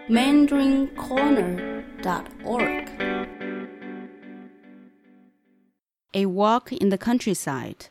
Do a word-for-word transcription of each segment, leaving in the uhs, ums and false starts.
mandarin corner dot org. A walk in the countryside.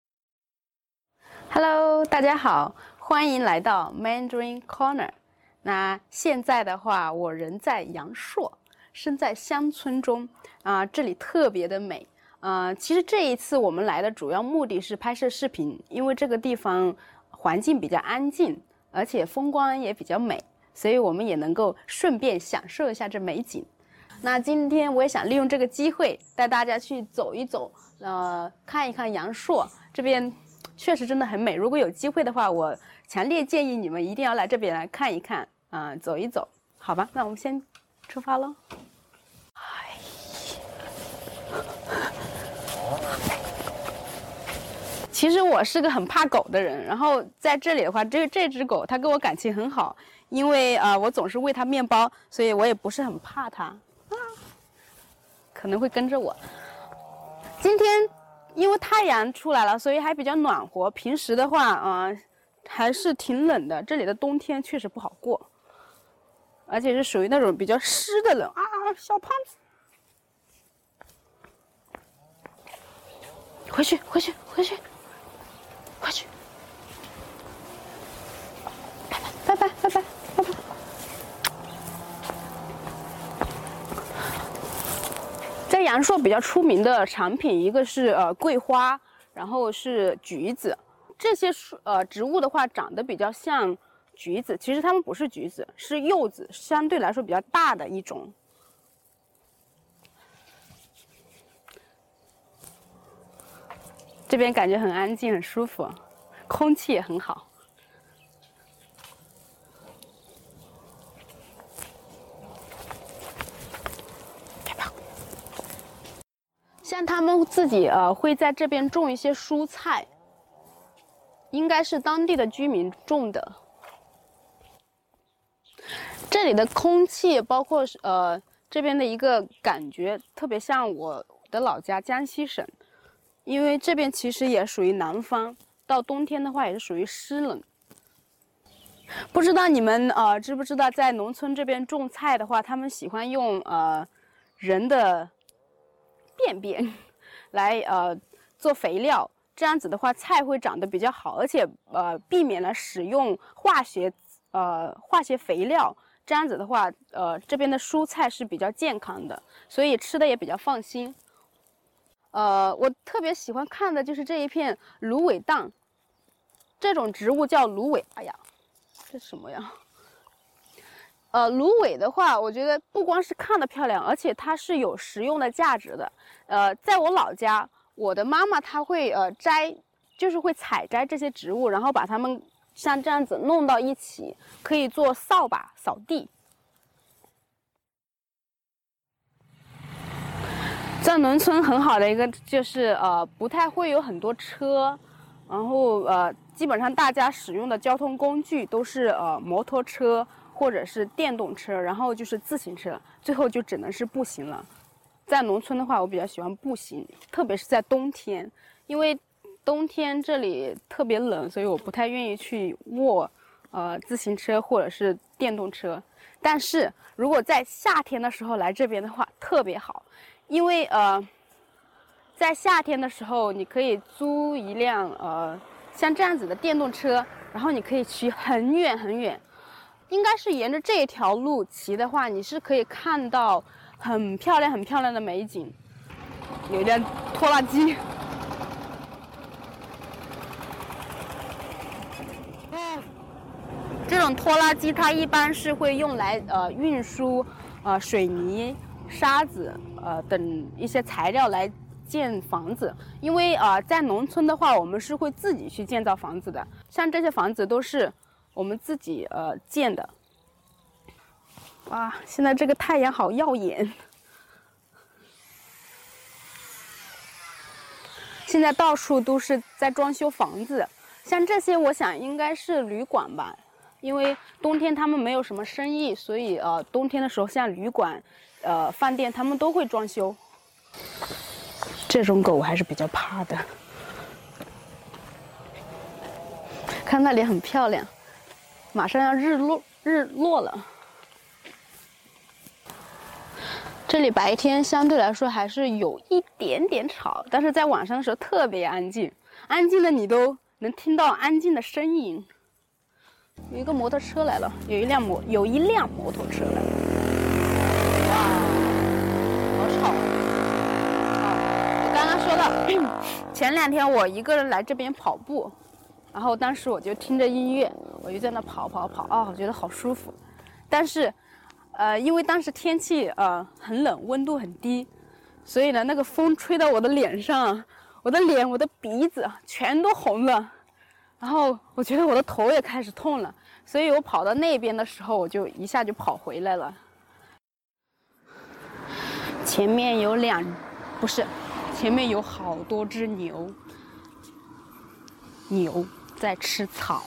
Hello， 大家好，欢迎来到 Mandarin Corner。那现在的话，我人在阳朔，身在乡村中啊、呃，这里特别的美。呃，其实这一次我们来的主要目的是拍摄视频，因为这个地方环境比较安静，而且风光也比较美，所以我们也能够顺便享受一下这美景。那今天我也想利用这个机会带大家去走一走，呃，看一看阳朔这边。确实真的很美，如果有机会的话，我强烈建议你们一定要来这边来看一看啊、呃，走一走，好吧？那我们先出发喽。其实我是个很怕狗的人，然后在这里的话，这这只狗它跟我感情很好，因为啊、呃，我总是喂它面包，所以我也不是很怕它，啊，可能会跟着我。今天。因为太阳出来了，所以还比较暖和。平时的话，啊、呃，还是挺冷的。这里的冬天确实不好过，而且是属于那种比较湿的冷啊。小胖子，回去，回去，回去，回去，拜拜，拜拜，拜拜，拜拜。在阳朔比较出名的产品，一个是呃桂花，然后是橘子。这些树呃植物的话，长得比较像橘子，其实它们不是橘子，是柚子，相对来说比较大的一种。这边感觉很安静，很舒服，空气也很好。像他们自己呃会在这边种一些蔬菜，应该是当地的居民种的。这里的空气包括呃这边的一个感觉特别像我的老家江西省，因为这边其实也属于南方，到冬天的话也是属于湿冷。不知道你们呃知不知道，在农村这边种菜的话，他们喜欢用呃人的便便来呃做肥料，这样子的话菜会长得比较好，而且呃避免了使用化学呃化学肥料，这样子的话呃这边的蔬菜是比较健康的，所以吃的也比较放心。呃，我特别喜欢看的就是这一片芦苇荡，这种植物叫芦苇。哎呀，这是什么呀？呃，芦苇的话，我觉得不光是看得漂亮，而且它是有食用的价值的。呃，在我老家，我的妈妈她会呃摘，就是会采摘这些植物，然后把它们像这样子弄到一起，可以做扫把扫地。在农村很好的一个就是呃不太会有很多车，然后呃基本上大家使用的交通工具都是呃摩托车。或者是电动车，然后就是自行车，最后就只能是步行了。在农村的话，我比较喜欢步行，特别是在冬天，因为冬天这里特别冷，所以我不太愿意去卧呃自行车或者是电动车。但是如果在夏天的时候来这边的话，特别好，因为呃在夏天的时候，你可以租一辆呃像这样子的电动车，然后你可以骑很远很远。应该是沿着这一条路骑的话，你是可以看到很漂亮、很漂亮的美景。有一辆拖拉机，嗯，这种拖拉机它一般是会用来呃运输呃水泥、沙子呃等一些材料来建房子。因为呃在农村的话，我们是会自己去建造房子的，像这些房子都是。我们自己呃建的。哇，现在这个太阳好耀眼。现在到处都是在装修房子，像这些我想应该是旅馆吧，因为冬天他们没有什么生意，所以呃冬天的时候像旅馆、呃饭店他们都会装修。这种狗我还是比较怕的。看那里很漂亮。马上要日落日落了。 这里白天相对来说还是有一点点吵，但是在晚上的时候特别安静，安静的你都能听到安静的声音。有一个摩托车来了，有一辆摩有一辆摩托车来了。哇，好吵！哦，我刚刚说到，前两天我一个人来这边跑步，然后当时我就听着音乐，我就在那跑跑跑，啊、哦，我觉得好舒服。但是，呃，因为当时天气呃很冷，温度很低，所以呢，那个风吹到我的脸上，我的脸、我的鼻子全都红了。然后我觉得我的头也开始痛了，所以我跑到那边的时候，我就一下就跑回来了。前面有两，不是，前面有好多只牛，牛在吃草，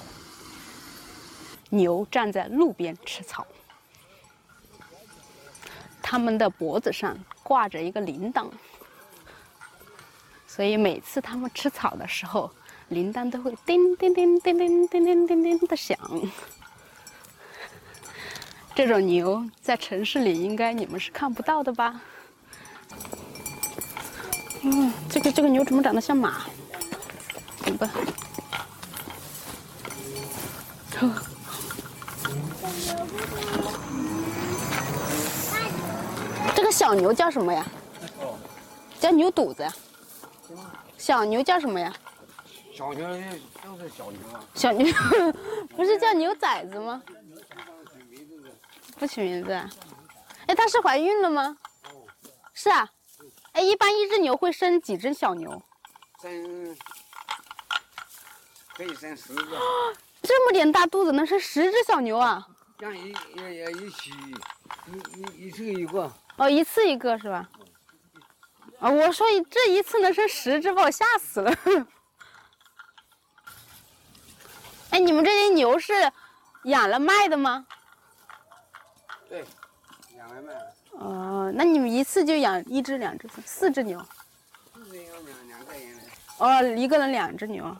牛站在路边吃草，它们的脖子上挂着一个铃铛，所以每次它们吃草的时候，铃铛都会叮叮叮叮叮叮叮叮叮的响。这种牛在城市里应该你们是看不到的吧？嗯，这个这个牛怎么长得像马？怎么办？这个小牛叫什么呀？叫牛肚子呀。小牛叫什么呀？ 小牛都是小牛啊。 小牛不是叫牛崽子吗？不取名字啊？哎，它是怀孕了吗？是啊。哎，一般一只牛会生几只小牛？ 生可以生十个。 这么点大肚子能生十只小牛啊？ 这样一也也一起一一一次一个。 哦，一次一个是吧？啊、哦，我说这一次能生十只，把我吓死了。哎，你们这些牛是养了卖的吗？ 对，养了卖的。 哦，那你们一次就养一只、两只、四只牛？ 四只牛两两个人来。 哦，一个人两只牛。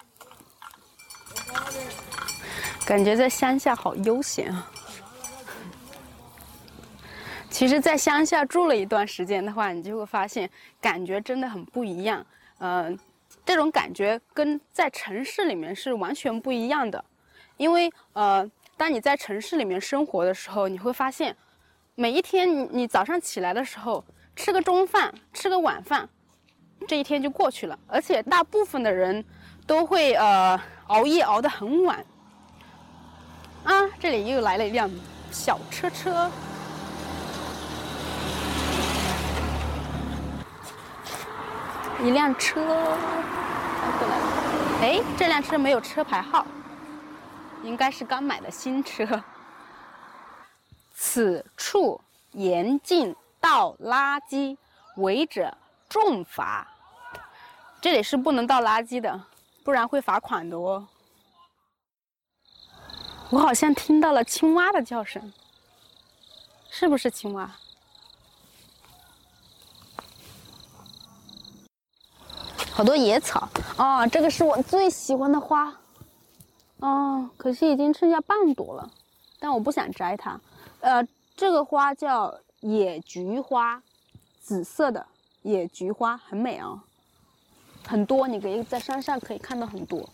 感觉在乡下好悠闲啊。其实，在乡下住了一段时间的话，你就会发现，感觉真的很不一样。嗯、呃，这种感觉跟在城市里面是完全不一样的。因为呃，当你在城市里面生活的时候，你会发现，每一天你你早上起来的时候，吃个中饭，吃个晚饭，这一天就过去了。而且大部分的人都会呃熬夜熬得很晚。啊，这里又来了一辆小车车。一辆车过来了，哎，这辆车没有车牌号，应该是刚买的新车。此处严禁倒垃圾，违者重罚。这里是不能倒垃圾的，不然会罚款的哦。我好像听到了青蛙的叫声，是不是青蛙？好多野草哦，这个是我最喜欢的花，哦，可惜已经剩下半朵了，但我不想摘它。呃，这个花叫野菊花，紫色的野菊花很美哦，很多，你可以在山上可以看到很多。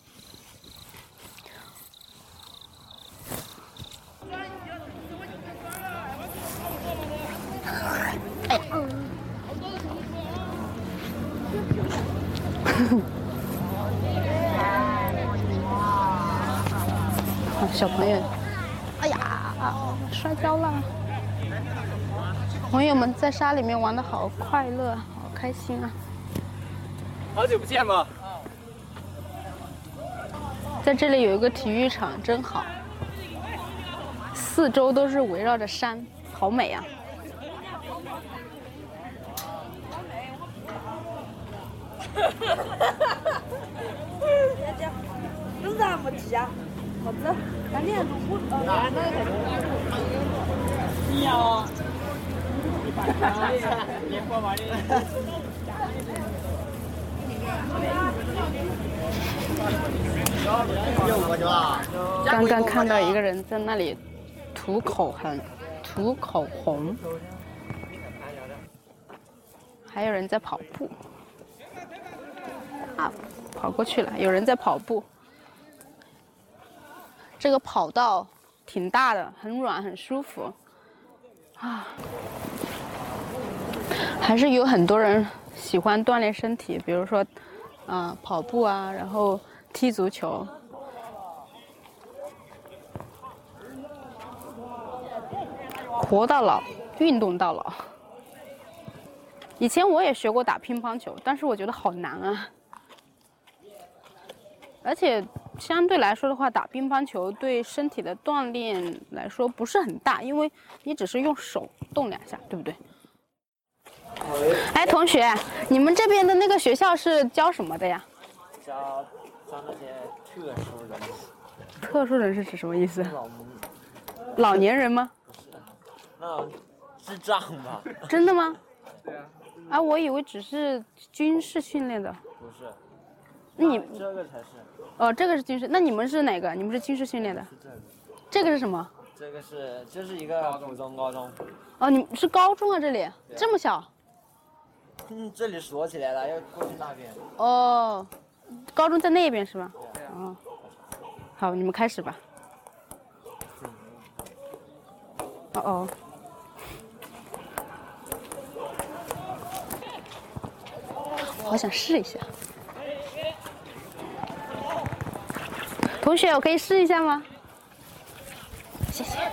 哎，小朋友，哎呀，摔跤了！朋友们在沙里面玩得好快乐，好开心啊！ 好久不见嘛！ 在这里有一个体育场，真好，四周都是围绕着山，好美啊！ 这咋没急啊？好的，赶紧录。啊，那个。你好。别过马路。 刚刚看到一个人在那里涂口红，涂口红。 还有人在跑步。啊，跑过去了，有人在跑步。这个跑道挺大的，很软，很舒服。啊，还是有很多人喜欢锻炼身体，比如说，啊、呃，跑步啊，然后踢足球。活到老，运动到老。以前我也学过打乒乓球，但是我觉得好难啊。而且相对来说的话，打乒乓球对身体的锻炼来说不是很大，因为你只是用手动两下，对不对？哎，同学，你们这边的那个学校是教什么的呀？ 教教那些特殊人士。 特殊人士是什么意思？老老年人吗？ 不是，那种智障吧？ 真的吗？ 对啊。 啊，我以为只是军事训练的。 不是。 那你这个才是。 哦，这个是军事，那你们是哪个？你们是军事训练的？ 是这个。 这个是什么？ 这个是就是一个普通高中。 哦，你们是高中啊？这里这么小？ 嗯，这里锁起来了，要过去那边。 哦，高中在那边是吧？对啊。哦，好，你们开始吧。哦哦。好想试一下。同学，我可以试一下吗？谢谢。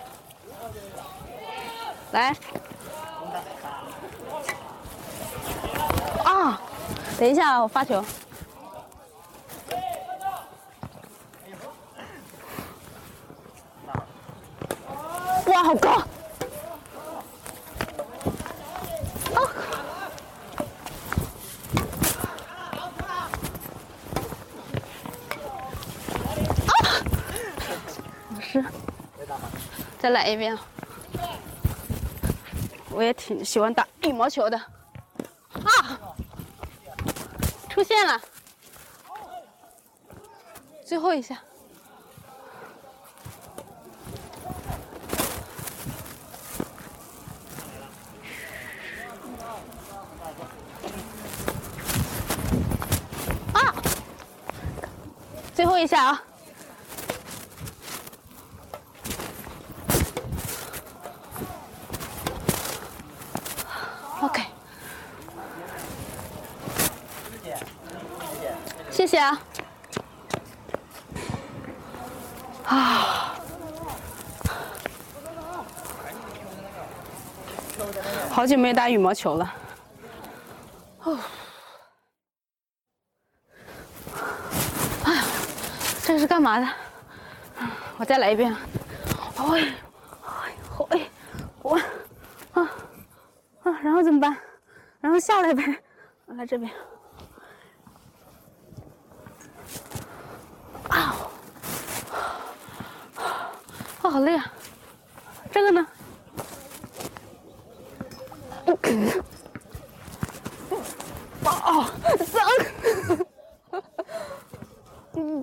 来。啊，等一下，我发球。哇，好高！啊！老师，再来一遍。我也挺喜欢打羽毛球的。啊！出现了，最后一下。啊！最后一下啊！OK， 谢谢啊。啊，好久没打羽毛球了。哦，哎呀，这个是干嘛的？我再来一遍。哎，哎，哎，我，啊啊，然后怎么办？然后下来呗，来这边。啊，啊，好累啊！这个呢？哦，脏！嗯。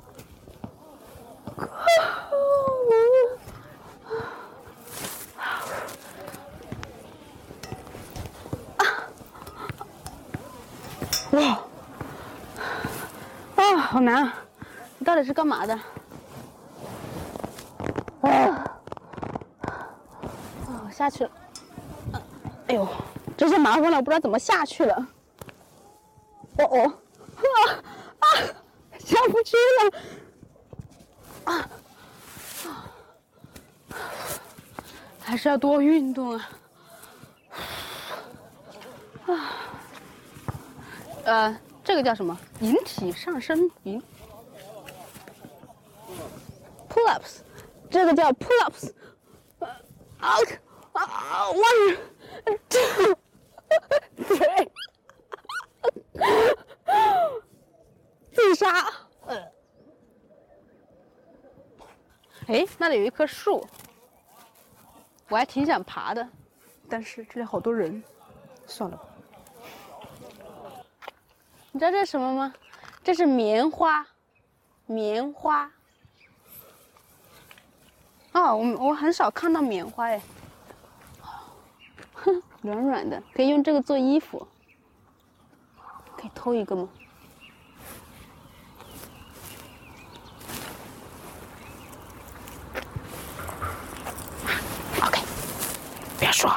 哇！啊，好难啊！你到底是干嘛的？啊！哦，下去了。哎呦，真是麻烦了，我不知道怎么下去了。哦哦，啊啊，下不去了。啊啊！还是要多运动啊。啊。呃，这个叫什么？引体上升引 ，pull-ups， 这个叫 pull-ups。啊啊！我这对，自杀。哎，那里有一棵树，我还挺想爬的，但是这里好多人，算了吧。你知道这是什么吗？这是棉花，棉花。哦，我我很少看到棉花哎。哼，软软的，可以用这个做衣服。 以偷一个吗？ OK， 别说。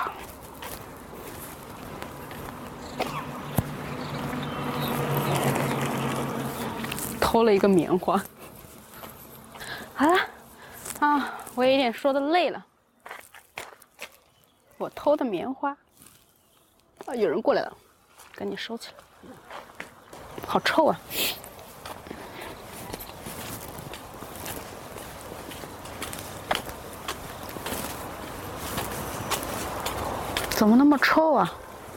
偷了一个棉花。好了，啊，我有点说的累了。我偷的棉花。啊，有人过来了，赶紧收起来。好臭啊！ 怎么那么臭啊？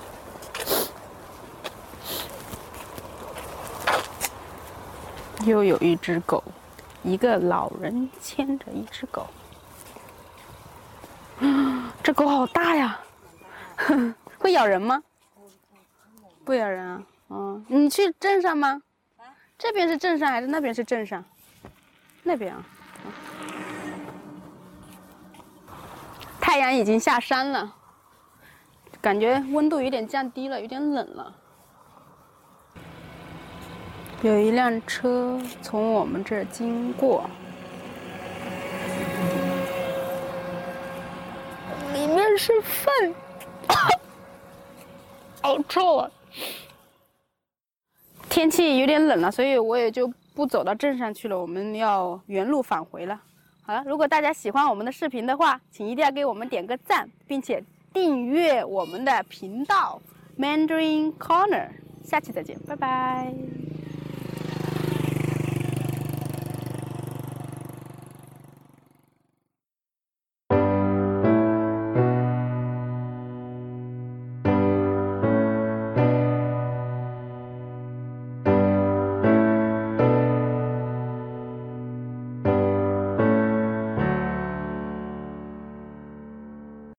又有一只狗，一个老人牵着一只狗。这狗好大呀！会咬人吗？不咬人啊。嗯，你去镇上吗？这边是镇上还是那边是镇上？那边啊。太阳已经下山了。 感觉温度有点降低了，有点冷了。有一辆车从我们这儿经过，里面是粪，好臭啊！天气有点冷了，所以我也就不走到镇上去了，我们要原路返回了。好了，如果大家喜欢我们的视频的话，请一定要给我们点个赞，并且 订阅我们的频道 Mandarin Corner， 下期再见，拜拜。